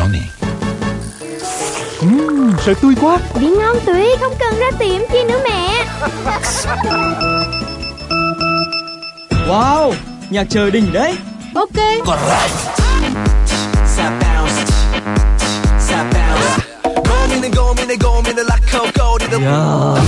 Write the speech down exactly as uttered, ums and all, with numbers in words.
nè. Uhm, sợi tươi quá. Vị ngon tuyệt, không cần ra tiệm chi nữa mẹ. Wow, nhạc trời đỉnh đấy. Ok. Yeah.